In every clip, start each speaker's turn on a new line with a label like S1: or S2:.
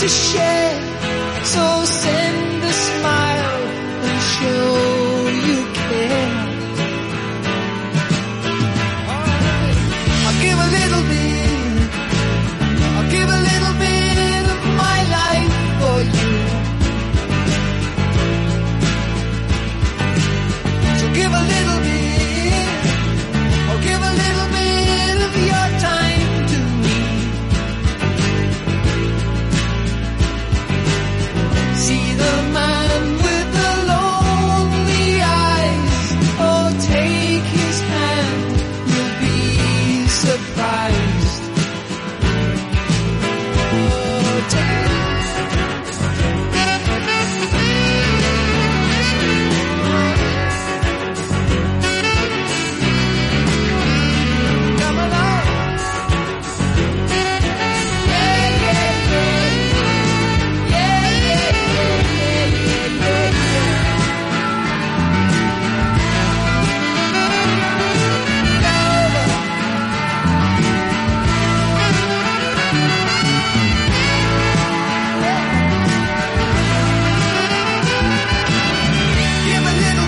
S1: to share. So send a smile and show you care. I'll give a little bit, I'll give a little bit of my life for you. So give a little bit, or give a little bit of your time to me. See the man with the lonely eyes. Oh, take his hand, you'll be surprised. Oh, take come along. Yeah, yeah, yeah. Yeah, yeah, yeah, yeah, yeah, give a little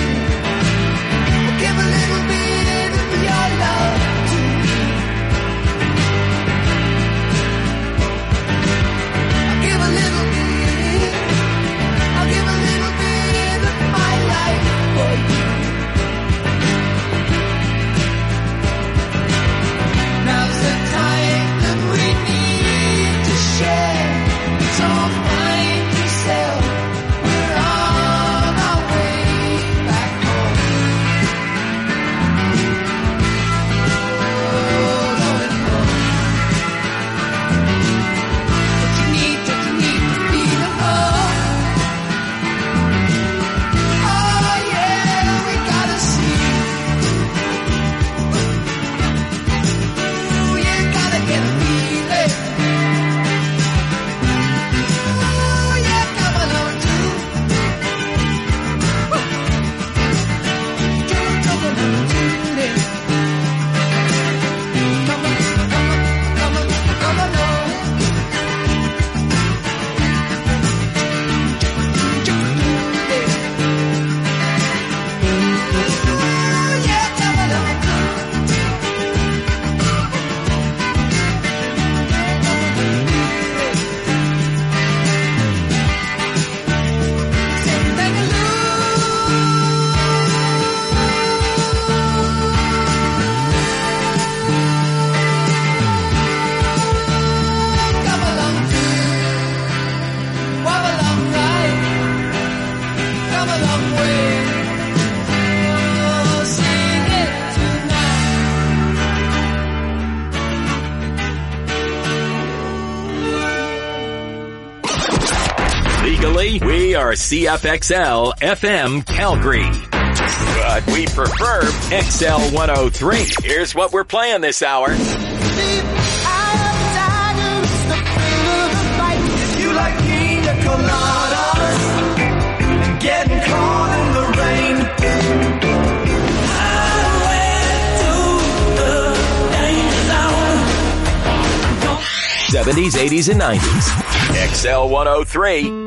S1: bit of your love to me. I'll give a little bit, I'll give a little bit of my life for you. Now's the time that we need to share. So find yourself, we're on our way back home. Going home. But you need to feel at home. Oh yeah, we gotta see. Ooh, you gotta get a feeling. Ooh, yeah, come along too. Come along too. Come on, come along. Ooh, yeah, come along too. Come along too. Walk along right. Come a long way. Oh, sing it tonight.
S2: Legally, we are CFXL FM Calgary. But we prefer XL 103. Here's what we're playing this hour.
S1: If you like pina coladas and getting caught in the rain, I went to the danger zone.
S2: 70s, 80s, and 90s. XL 103.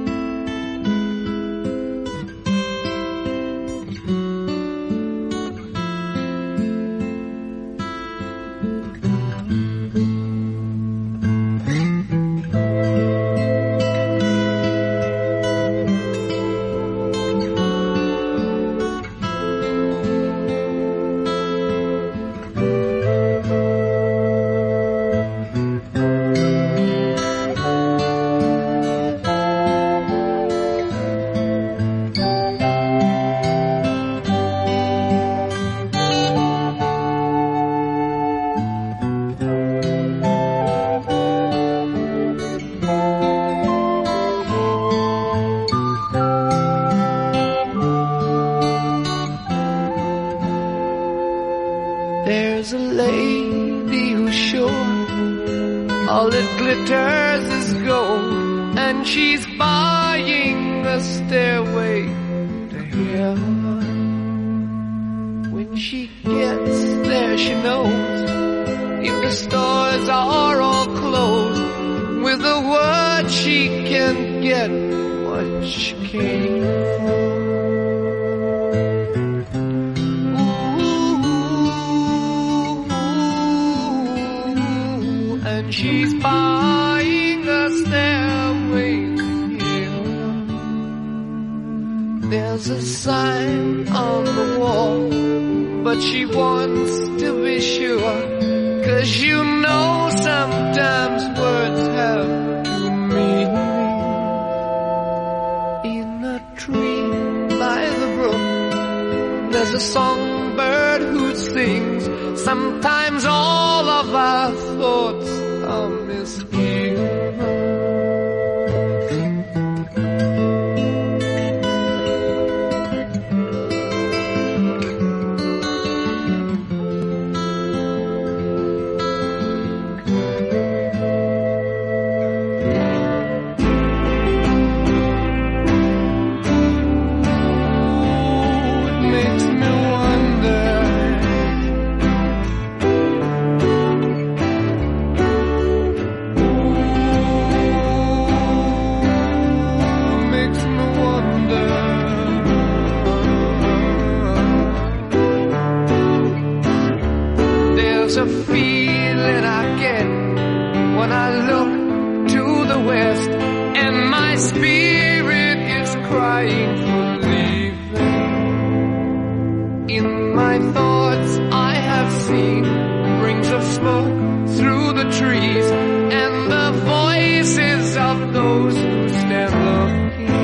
S1: There's a lady who's sure all that glitters is gold, and she's buying a stairway to heaven. When she gets there, she knows if the stores are all closed, with with a word she can get what she came for. Ooh, and she's buying a stairway here. There's a sign on the wall, but she wants to be sure, 'cause you know sometimes words have two meanings. In a tree by the brook, there's a songbird who sings. Sometimes all of our thoughts are misgiven. A feeling I get when I look to the west, and my spirit is crying for leaving. In my thoughts I have seen rings of smoke through the trees, and the voices of those who stand looking.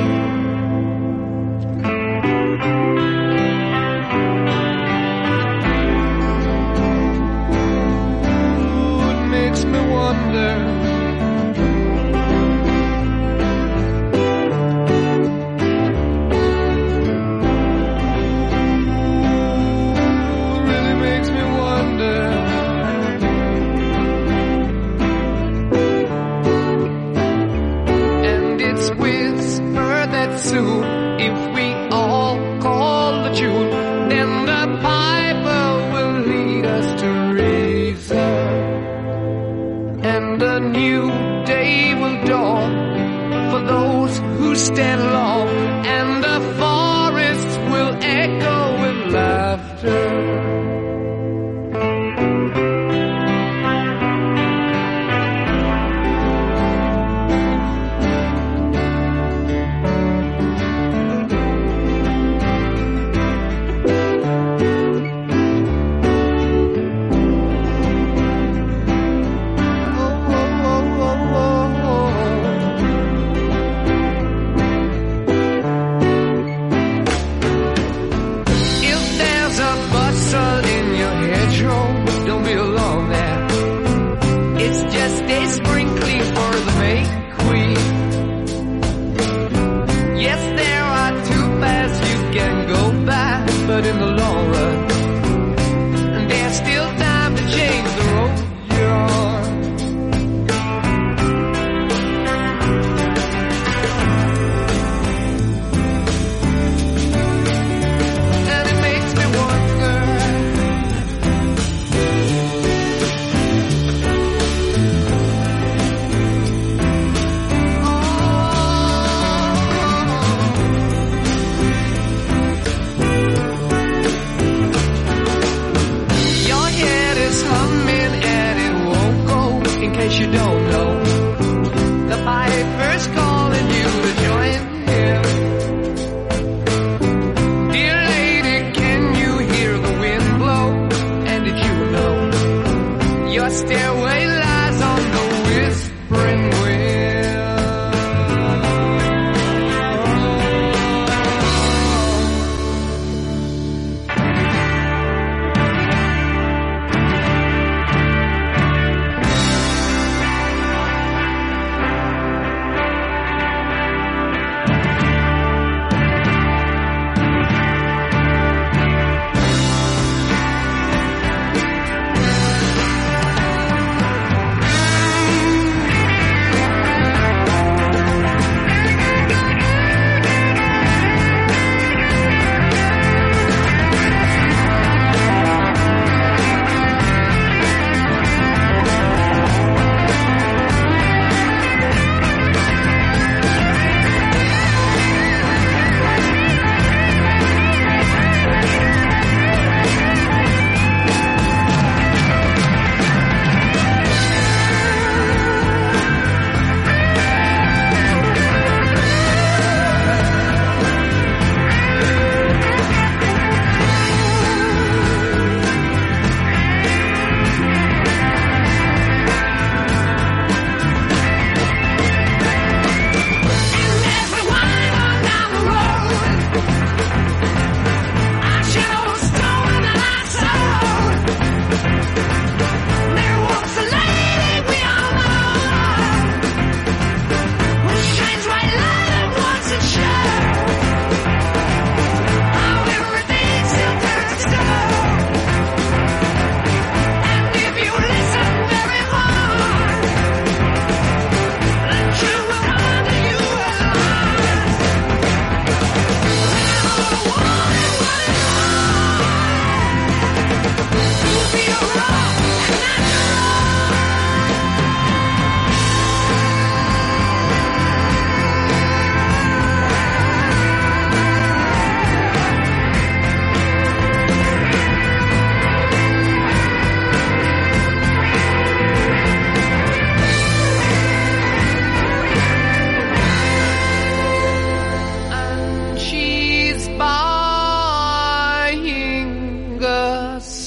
S1: If we all call the tune, then the piper will lead us to reason, and a new day will dawn for those who stand long, and the forests will echo with laughter. But in the long run, there's still time to change the road you're on. And it makes me wonder, you don't know, the piper's calling you to join him. Dear lady, can you hear the wind blow? And did you know your stairway lies on the whispering wind?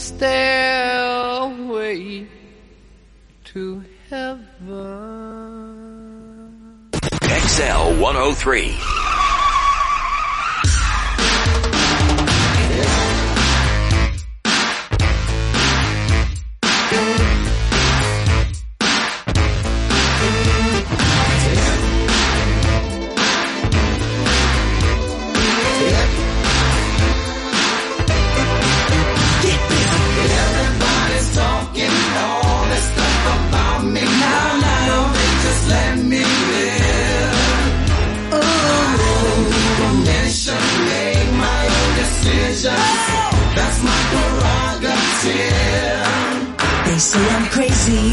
S1: stairway to heaven.
S2: XL 103.
S1: That's my prerogative. They say I'm crazy,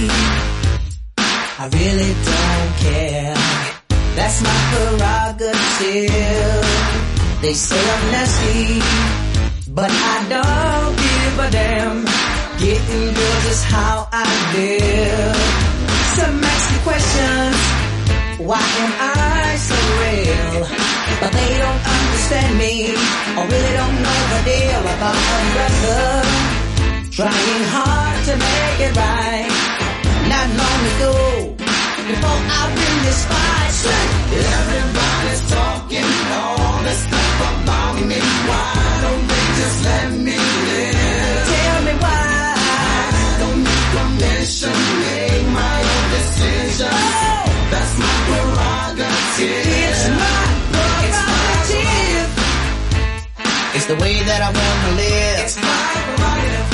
S1: I really don't care. That's my prerogative. They say I'm nasty, but I don't give a damn. Getting good is how I live. Some ask me questions, why am I so real? But they don't understand me, or really don't know the deal about a brother trying hard to make it right. Not long ago, before I win this fight, everybody's talking all this stuff about me. Why don't they just let me live? Tell me why. I don't need permission, make my own decisions. That's my prerogative. It's my prerogative. It's the way that I wanna live. It's my prerogative.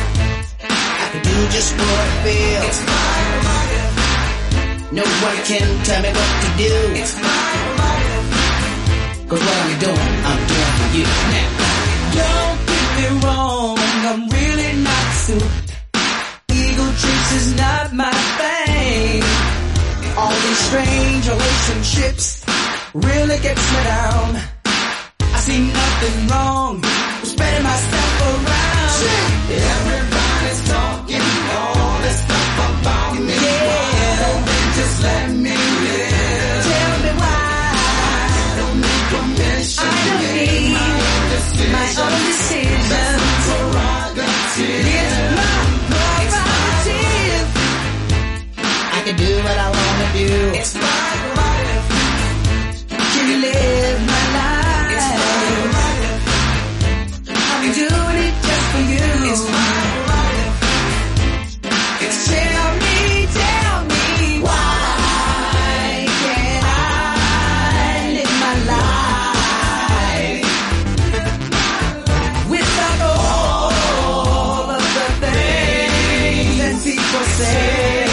S1: I can do just what I feel. It's my prerogative. No one can tell me what to do. It's my prerogative. 'Cause what I'm doing for you. Now, don't get me wrong, I'm really not suited. Ego trips is not my thing. All these strange relationships really gets me down. I see nothing wrong with spreading myself around. Everybody's talking all this stuff about me. Yeah. Why don't they just let me live? Tell me why. I don't need permission. I don't need my own decision. That's my prerogative. It's my prerogative. I can do what I wanna do. It's my prerogative. Can you live my life? It's my prerogative. I'm doing it just for you. It's my prerogative. It's tell me why can't I live my life without all of the things that people say?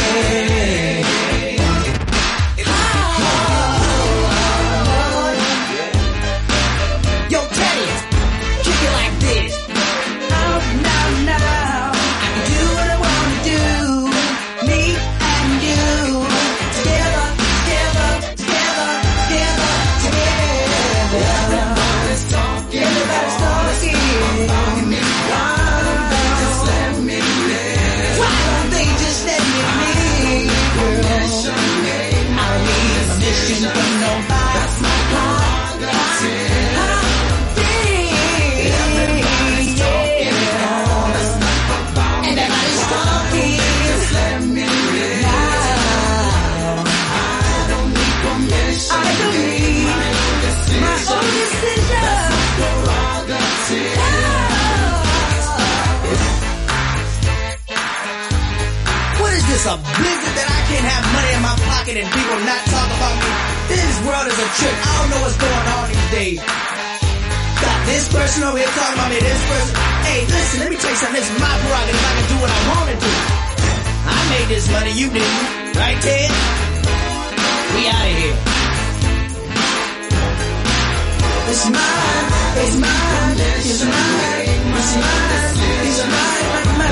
S1: A blizzard that I can't have money in my pocket and people not talk about me. This world is a trick. I don't know what's going on these days. Got this person over here talking about me, this person. Hey, listen, let me tell you something. This is my prerogative. I can do what I want to do. I made this money, you didn't. Right, Ted? We out of here. It's mine, it's mine, it's mine, it's mine, it's mine,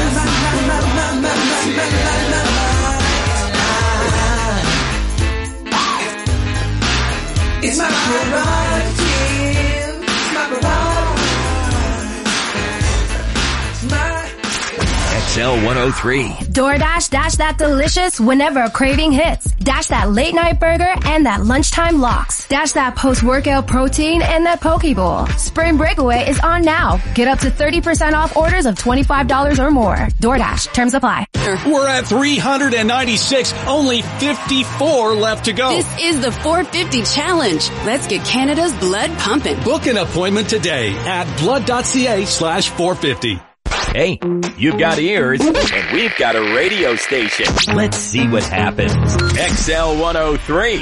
S1: it's my prerogative, it's my prerogative, it's my
S2: XL 103.
S3: DoorDash, dash that delicious whenever a craving hits. Dash that late night burger and that lunchtime locks. Dash that post-workout protein and that poke bowl. Spring Breakaway is on now. Get up to 30% off orders of $25 or more. DoorDash, terms apply.
S4: We're at 396, only 54 left to go.
S5: This is the 450 challenge. Let's get Canada's blood pumping.
S4: Book an appointment today at blood.ca/450.
S2: Hey, you've got ears, and we've got a radio station. Let's see what happens. XL 103.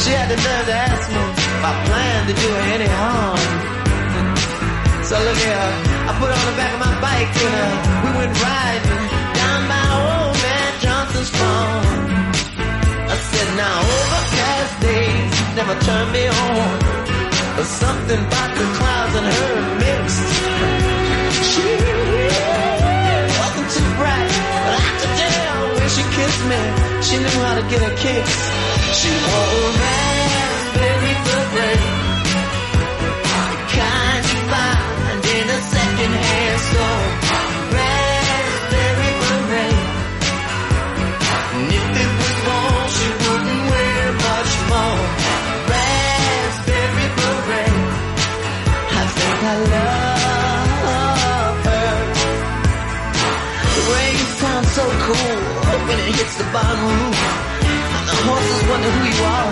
S6: She had the nerve to ask me if I planned to do her any harm. So look here, I put her on the back of my bike and we went riding down by old man Johnson's farm. I said, now overcast days never turn me on, but something about the clouds and her mixed. She wasn't too bright, but I could tell when she kissed me, she knew how to get her kicks. She wore a raspberry beret, the kind you find in a second-hand store. Raspberry beret, and if it was wrong, she wouldn't wear much more. Raspberry beret, I think I love her. The rain sounds so cool when it hits the bottom roof. The horses wonder who you are.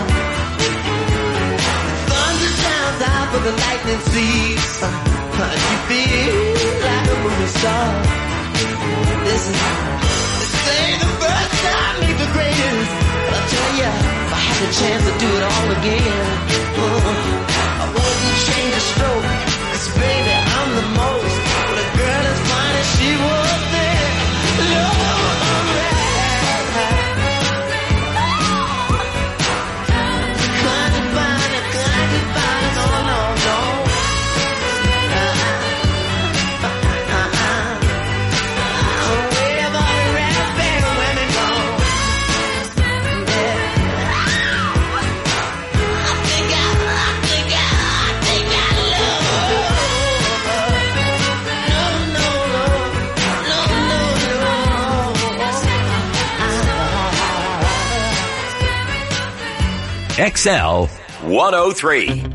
S6: Thunder shines out for the lightning sees. You feel like a movie star. Listen, this ain't the first time you're the greatest, but I'll tell ya, if I had the chance to do it all again, I wouldn't change a stroke. 'Cause baby, I'm the most. But a girl as fine as she was then, Lord,
S2: XL 103.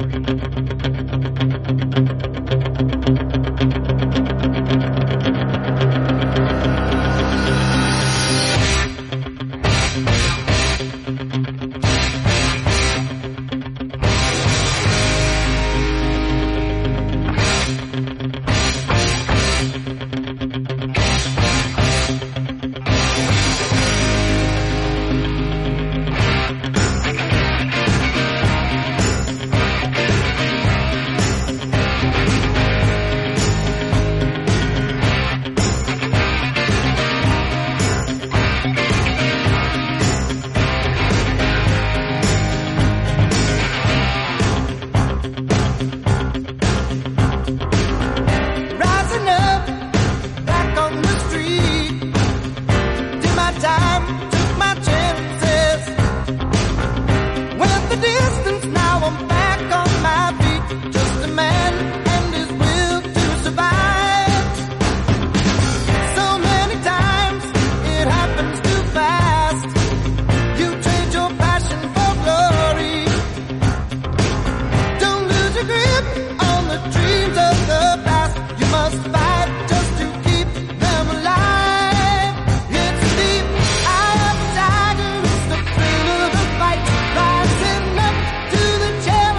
S1: Rising up to the challenge.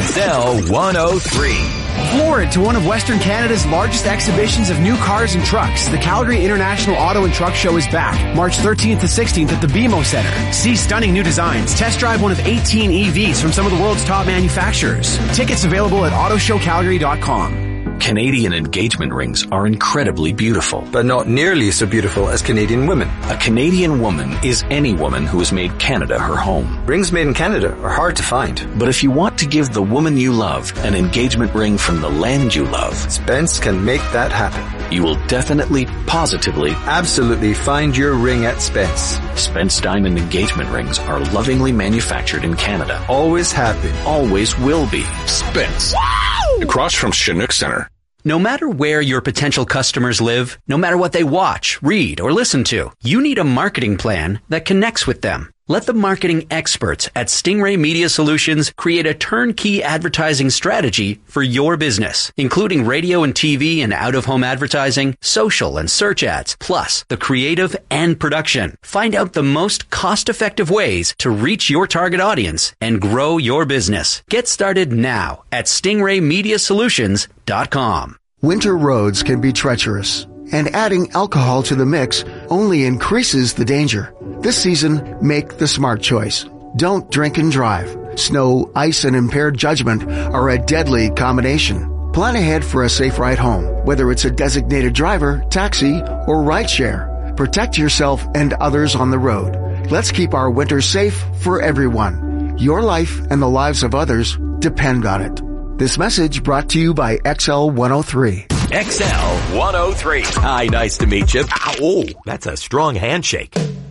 S2: XL 103.
S7: Floored to one of Western Canada's largest exhibitions of new cars and trucks, the Calgary International Auto and Truck Show is back, March 13th to 16th at the BMO Center. See stunning new designs, test drive one of 18 EVs from some of the world's top manufacturers. Tickets available at autoshowcalgary.com.
S8: Canadian engagement rings are incredibly beautiful.
S9: But not nearly so beautiful as Canadian women.
S8: A Canadian woman is any woman who has made Canada her home.
S9: Rings made in Canada are hard to find.
S8: But if you want to give the woman you love an engagement ring from the land you love,
S9: Spence can make that happen.
S8: You will definitely, positively,
S9: absolutely find your ring at Spence.
S8: Spence Diamond engagement rings are lovingly manufactured in Canada.
S9: Always have been.
S8: Always will be.
S10: Spence.
S11: Wow!
S10: Across from Chinook Center.
S12: No matter where your potential customers live, no matter what they watch, read, or listen to, you need a marketing plan that connects with them. Let the marketing experts at Stingray Media Solutions create a turnkey advertising strategy for your business, including radio and TV and out-of-home advertising, social and search ads, plus the creative and production. Find out the most cost-effective ways to reach your target audience and grow your business. Get started now at stingraymediasolutions.com.
S13: Winter roads can be treacherous, and adding alcohol to the mix only increases the danger. This season, make the smart choice. Don't drink and drive. Snow, ice, and impaired judgment are a deadly combination. Plan ahead for a safe ride home, whether it's a designated driver, taxi, or rideshare. Protect yourself and others on the road. Let's keep our winter safe for everyone. Your life and the lives of others depend on it. This message brought to you by XL 103.
S2: XL 103. Hi, nice to meet you. Oh, that's a strong handshake.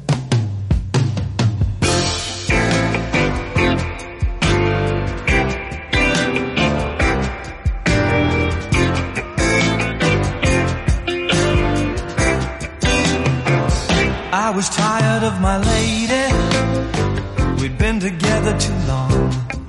S1: I was tired of my lady. We'd been together too long.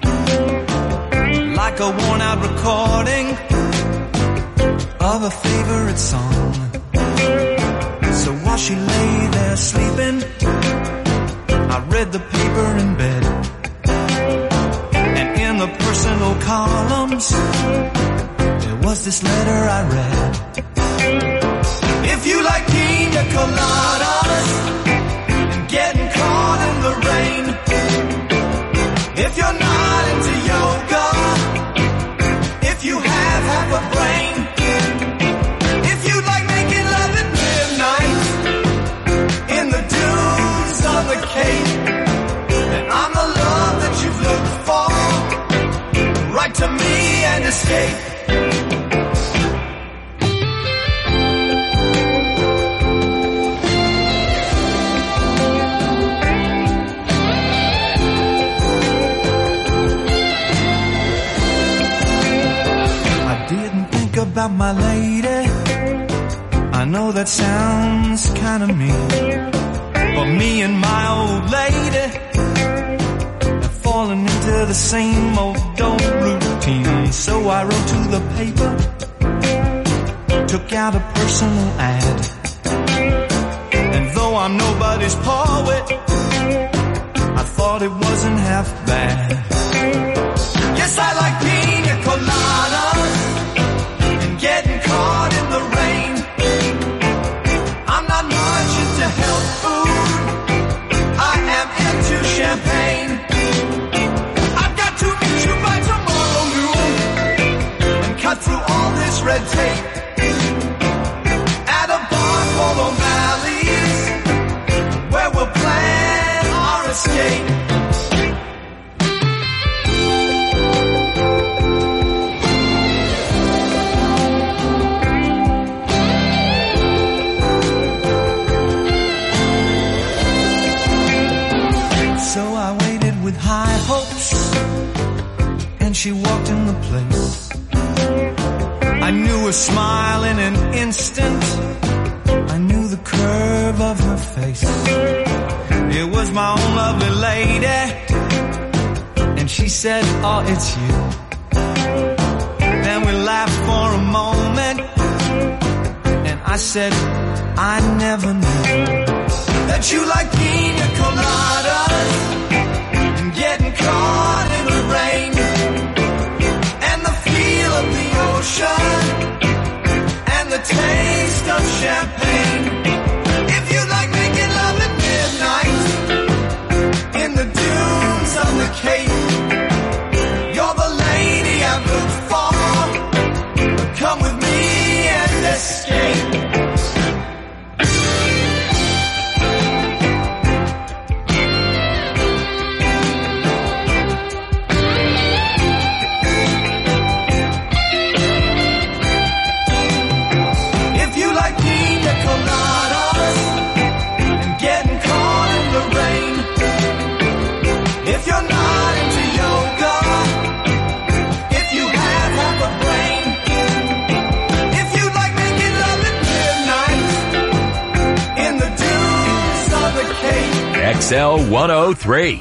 S1: Like a worn-out recording of a favorite song. So while she lay there sleeping, I read the paper in bed. And in the personal columns, there was this letter I read. If you like pina coladas and getting caught in the rain, if you're not into yoga, if you have half a brain, if you like making love at midnight in the dunes on the Cape, then I'm the love that you've looked for. Write to me and escape. About my lady, I know that sounds kinda mean, but me and my old lady have fallen into the same old routine. So I wrote to the paper, took out a personal ad, and though I'm nobody's poet, I thought it wasn't half bad. Yes, I like pina coladas, getting caught in the rain. I'm not much into health food. I am into champagne. I've got to meet you by tomorrow noon and cut through all this red tape at a bar called O'Malley's, where we'll plan our escape. With high hopes, and she walked in the place. I knew her smile in an instant. I knew the curve of her face. It was my own lovely lady, and she said, "Oh, it's you." Then we laughed for a moment, and I said, "I never knew that you like pina coladas, getting caught in the rain.
S2: XL 103.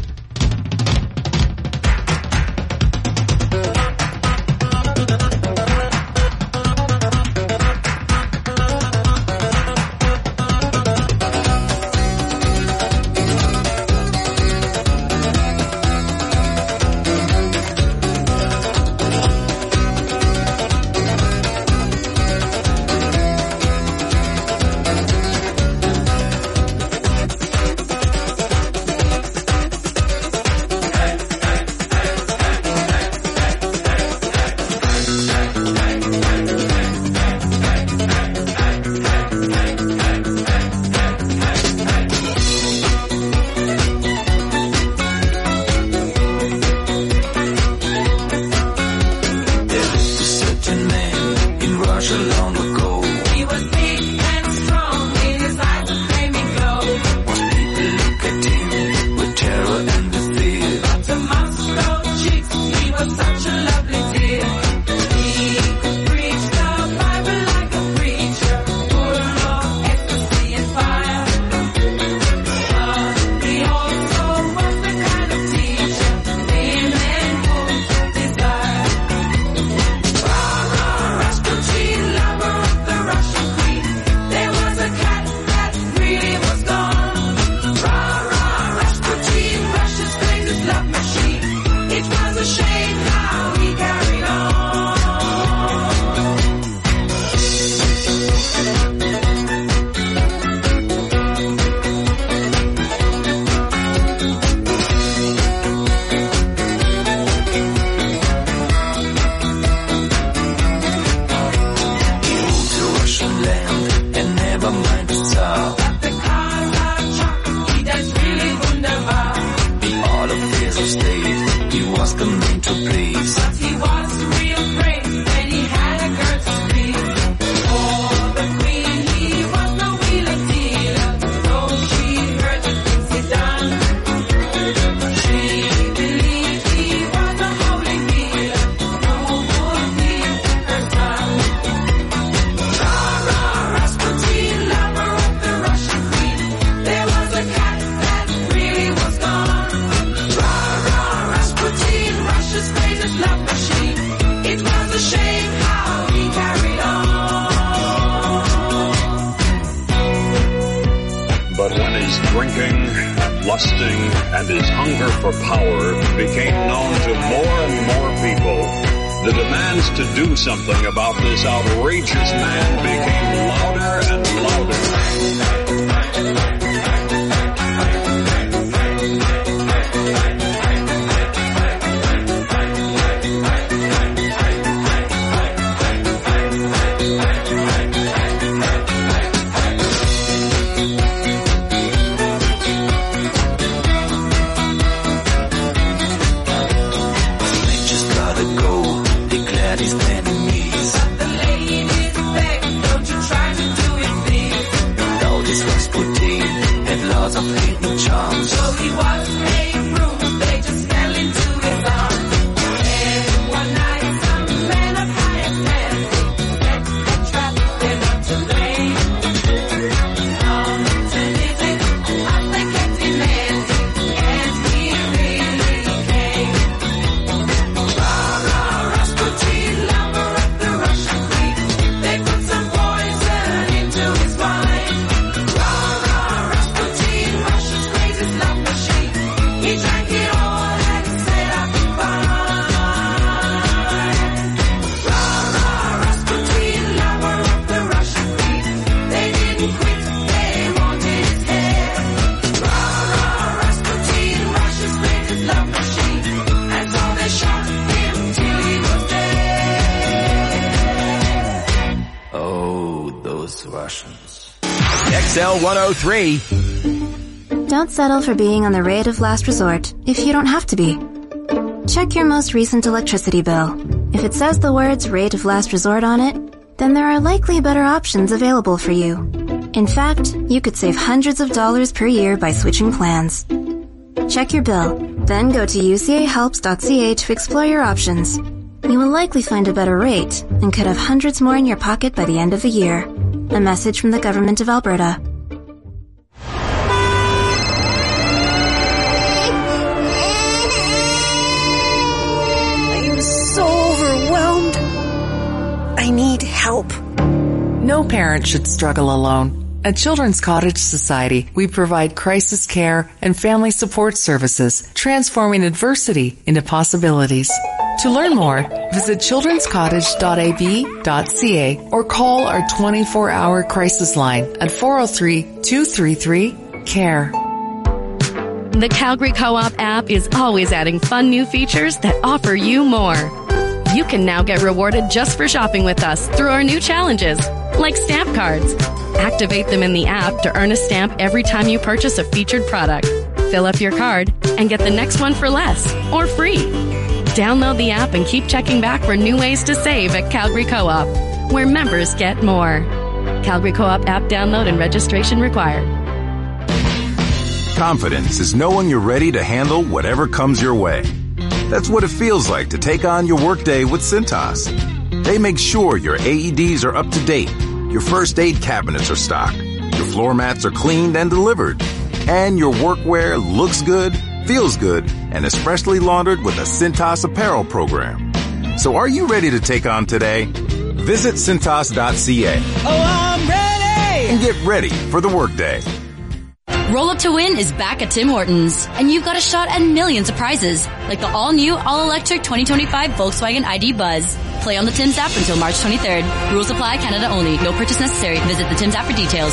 S10: Something about this outrageous man became louder and louder.
S2: XL 103.
S11: Don't settle for being on the rate of last resort if you don't have to be. Check your most recent electricity bill. If it says the words rate of last resort on it, then there are likely better options available for you. In fact, you could save hundreds of dollars per year by switching plans. Check your bill, then go to ucahelps.ca to explore your options. You will likely find a better rate and could have hundreds more in your pocket by the end of the year. A message from the Government of Alberta.
S14: parent should struggle alone. At Children's Cottage Society, we provide crisis care and family support services, transforming adversity into possibilities. To learn more, visit childrenscottage.ab.ca or call our 24-hour crisis line at 403-233-CARE.
S15: The Calgary Co-op app is always adding fun new features that offer you more. You can now get rewarded just for shopping with us through our new challenges, like stamp cards. Activate them in the app to earn a stamp every time you purchase a featured product. Fill up your card and get the next one for less or free. Download the app and keep checking back for new ways to save at Calgary Co-op, where members get more. Calgary Co-op app download and registration required.
S16: Confidence is knowing you're ready to handle whatever comes your way. That's what it feels like to take on your workday with Cintas. They make sure your AEDs are up to date, your first aid cabinets are stocked, your floor mats are cleaned and delivered, and your workwear looks good, feels good, and is freshly laundered with a Cintas apparel program. So are you ready to take on today? Visit Cintas.ca.
S17: Oh, I'm ready!
S16: And get ready for the workday.
S18: Roll Up to Win is back at Tim Hortons, and you've got a shot at millions of prizes, like the all-new, all-electric 2025 Volkswagen ID Buzz. Play on the Tim's app until March 23rd. Rules apply, Canada only. No purchase necessary. Visit the Tim's app for details.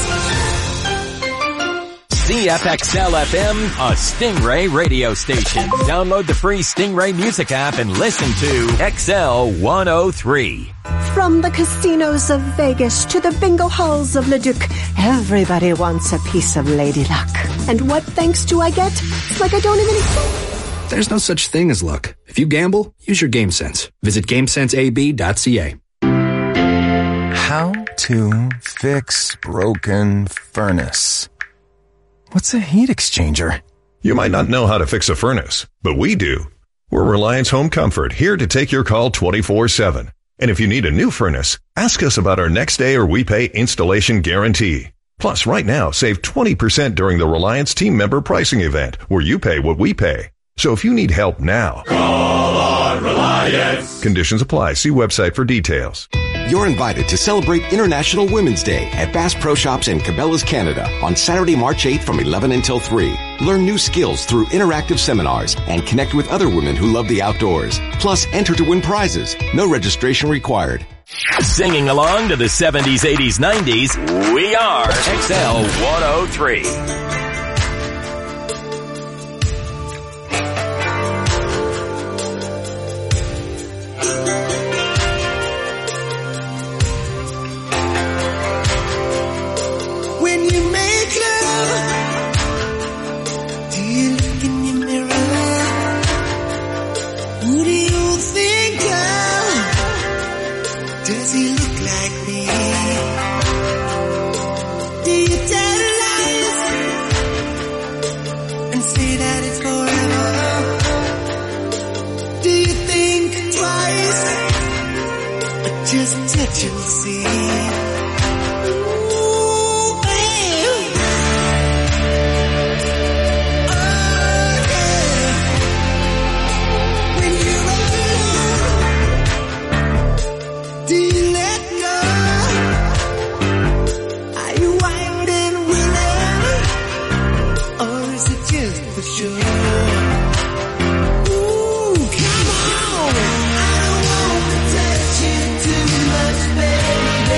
S2: CFXL FM, a Stingray radio station. Download the free Stingray music app and listen to XL 103.
S19: From the casinos of Vegas to the bingo halls of Leduc, everybody wants a piece of Lady Luck. And what thanks do I get? It's like I don't even...
S20: There's no such thing as luck. If you gamble, use your game sense. Visit GameSenseAB.ca.
S21: How to fix broken furnace. What's a heat exchanger?
S22: You might not know how to fix a furnace, but we do. We're Reliance Home Comfort, here to take your call 24/7. And if you need a new furnace, ask us about our next day or we pay installation guarantee. Plus, right now, save 20% during the Reliance team member pricing event, where you pay what we pay. So if you need help now, call on Reliance. Conditions apply. See website for details.
S23: You're invited to celebrate International Women's Day at Bass Pro Shops and Cabela's Canada on Saturday, March 8th from 11 until 3. Learn new skills through interactive seminars and connect with other women who love the outdoors. Plus, enter to win prizes. No registration required.
S2: Singing along to the 70s, 80s, 90s, we are XL 103.
S1: Just touch and see. Baby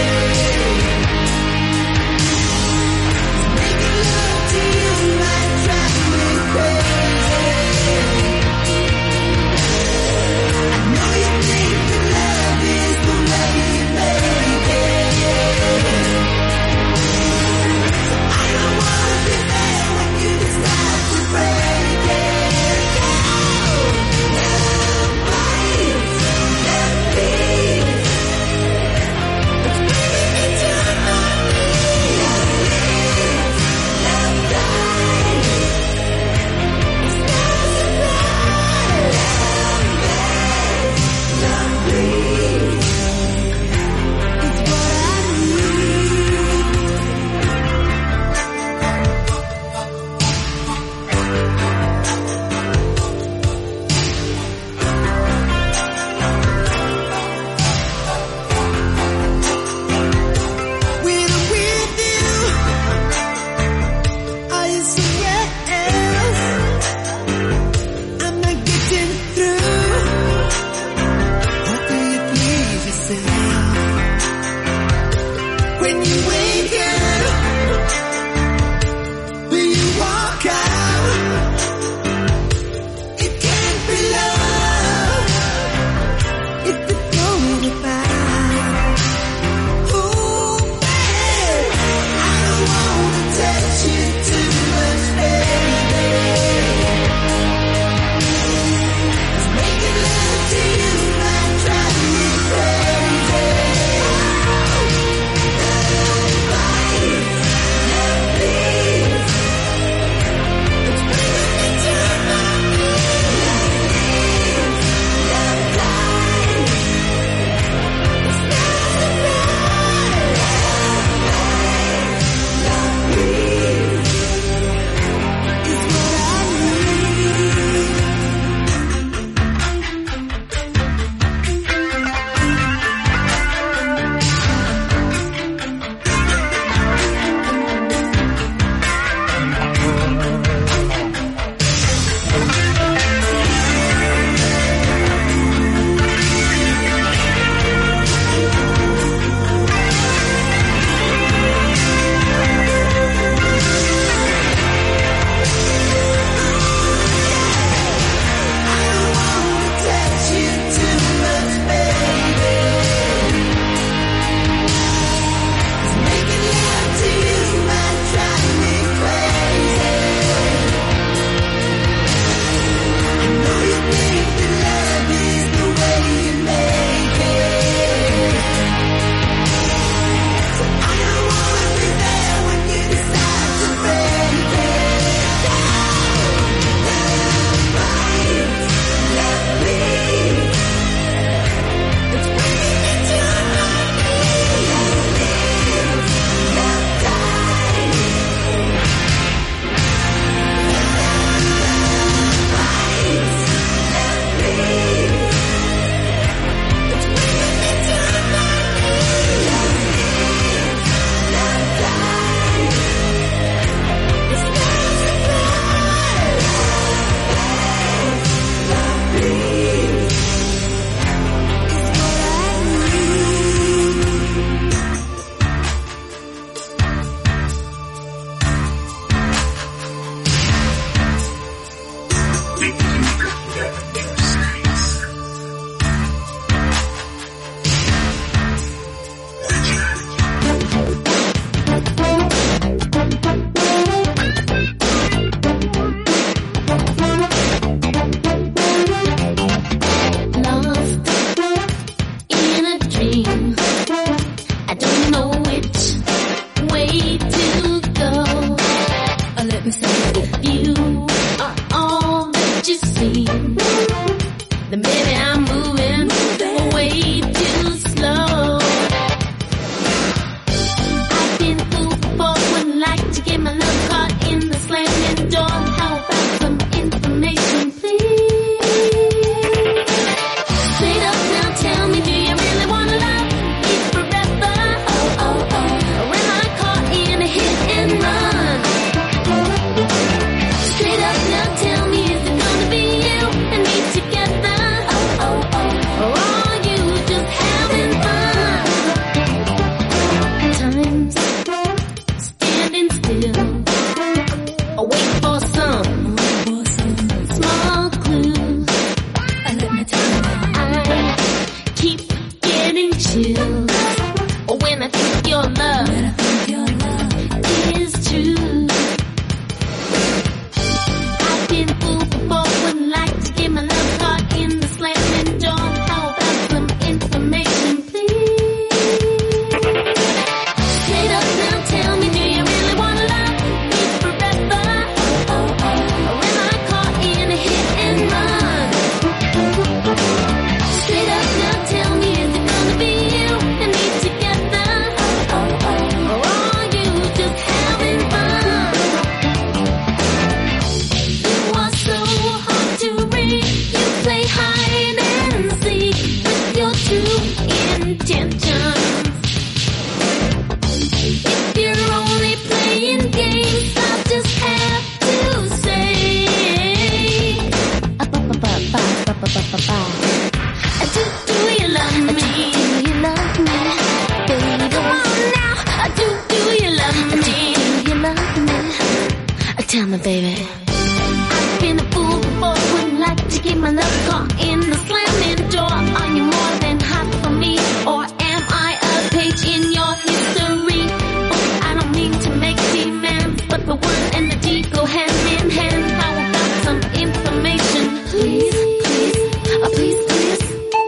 S1: my love caught in the slamming door? Are you more than half for me, or am I a page in your history? Oh, I don't mean to make demands, but the one and the deed go hand in hand. How about some information, please, please, please, please?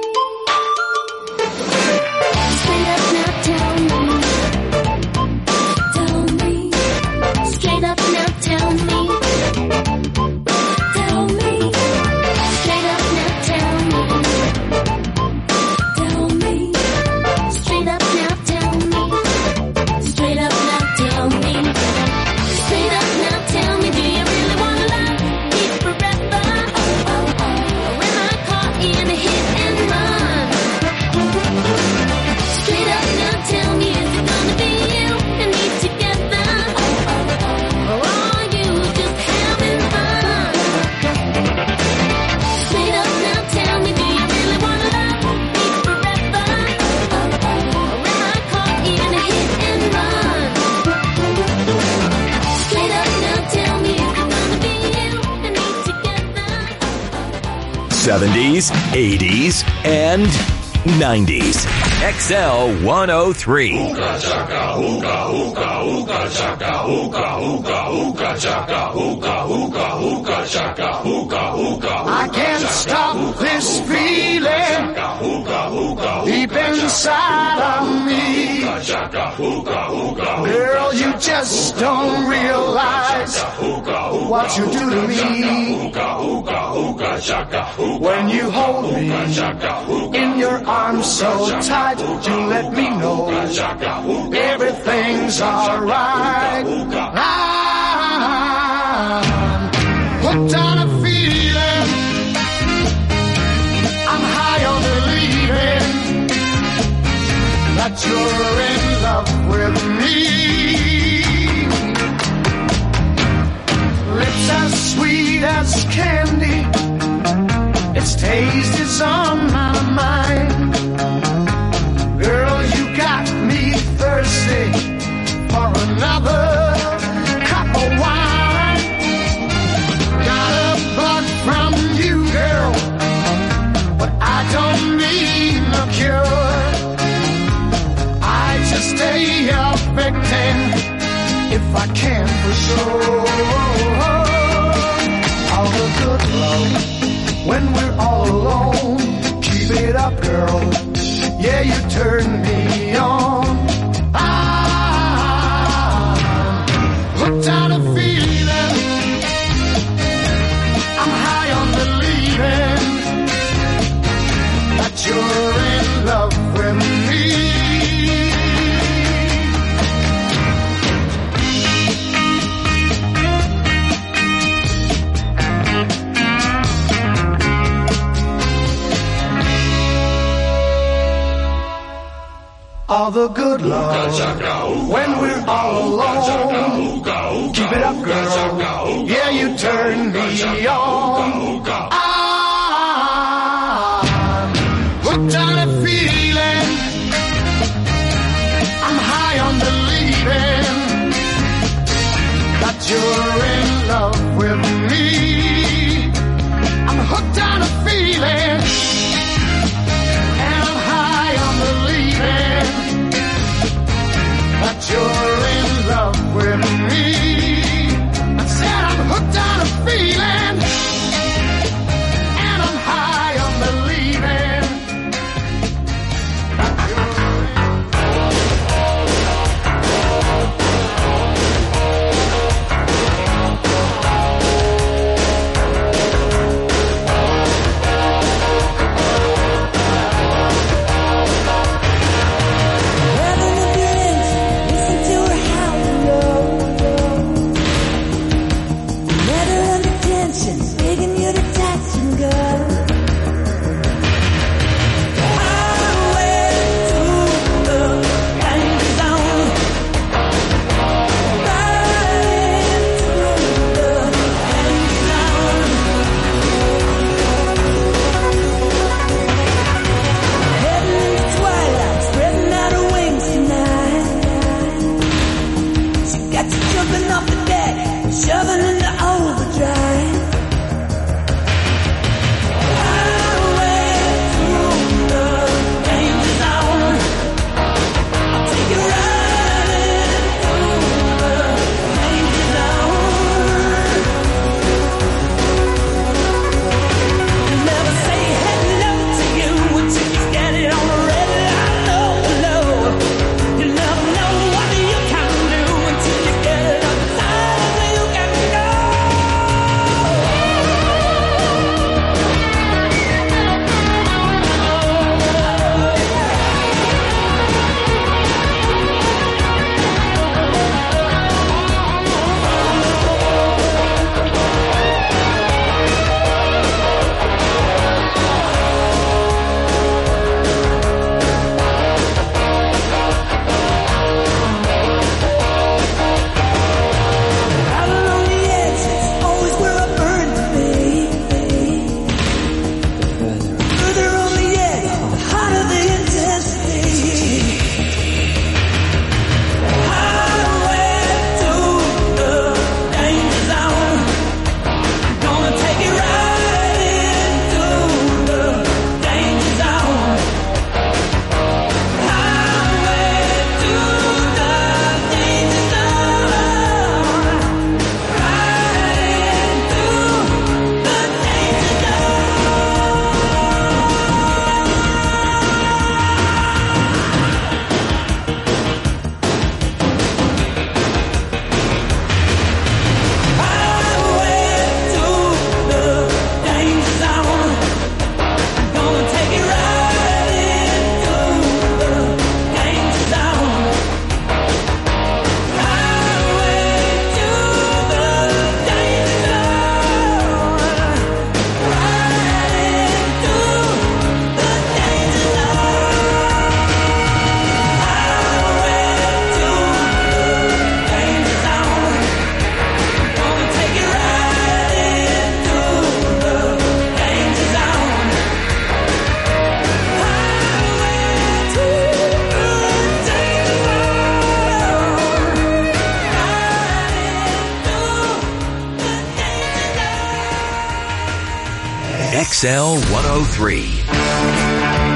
S1: Straight up now, tell me. Tell me. Straight up now, tell me. Tell me. Straight up now, tell me. Tell me. Straight up now, tell me. Straight up now, tell me. Straight up now, tell me. Do you really wanna love me forever? Or am I caught in a hit and run? Straight up now, tell me. Is it gonna be you and me together? Or are you just having fun? Straight up now, tell me. Do you really wanna love me forever? Or am I caught in a hit and run? Straight up now, tell me. Is it gonna be you and me together?
S2: 70s, 80s, and 90s. XL 103.
S6: I can't stop this feeling deep inside of me. Girl, you just don't realize what you do to me. When you hold me in your arms so tight, you let me know everything's alright. I'm hooked on a feeling, I'm high on believing that you're in love with me. Lips as sweet as candy, its taste is on my mind. Girl, you got me thirsty for another cup of wine. Got a bug from you, girl, but I don't need no cure. I just stay a victim if I can for sure. All the good love when we're all alone. Keep it up, girl. Yeah, you turn me on. I'm hooked on a feeling, I'm high on believing that you're in love with me. All the good love when we're all alone. Keep it up, girl. Yeah, you turn me on. I'm hooked on a feeling, I'm high on believing that you're in love with me. I'm hooked on a feeling, and I'm high on believing that you're in love with me. I said I'm hooked on a feeling,
S2: XL 103.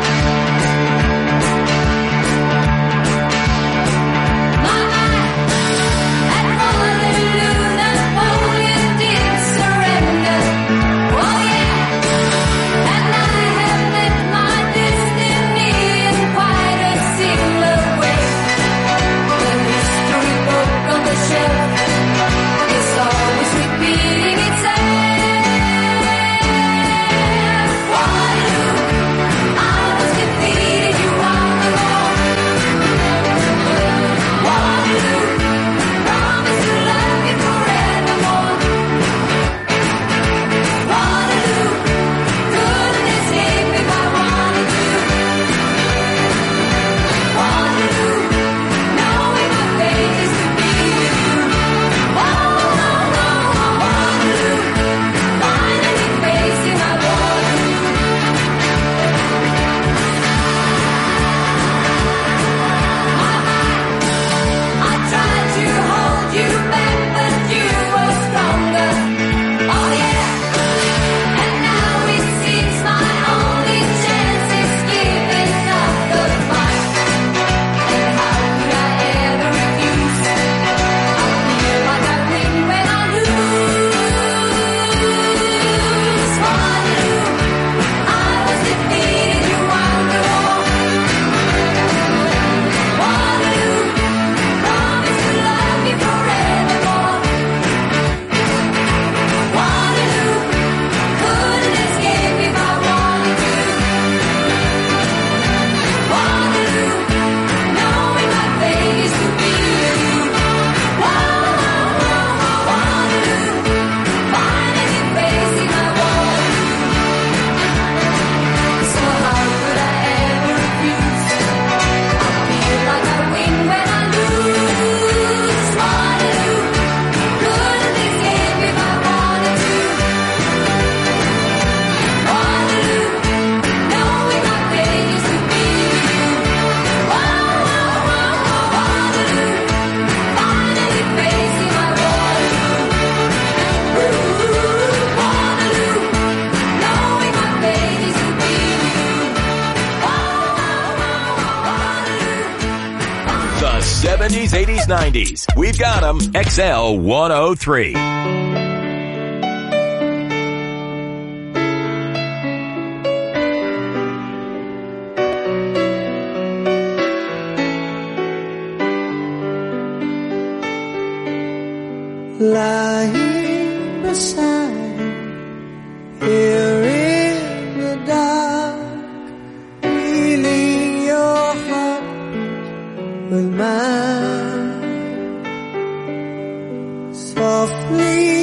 S2: The 70s, 80s, 90s. We've got them. XL 103.
S1: Lying beside here in the dark, feeling your heart with mine, softly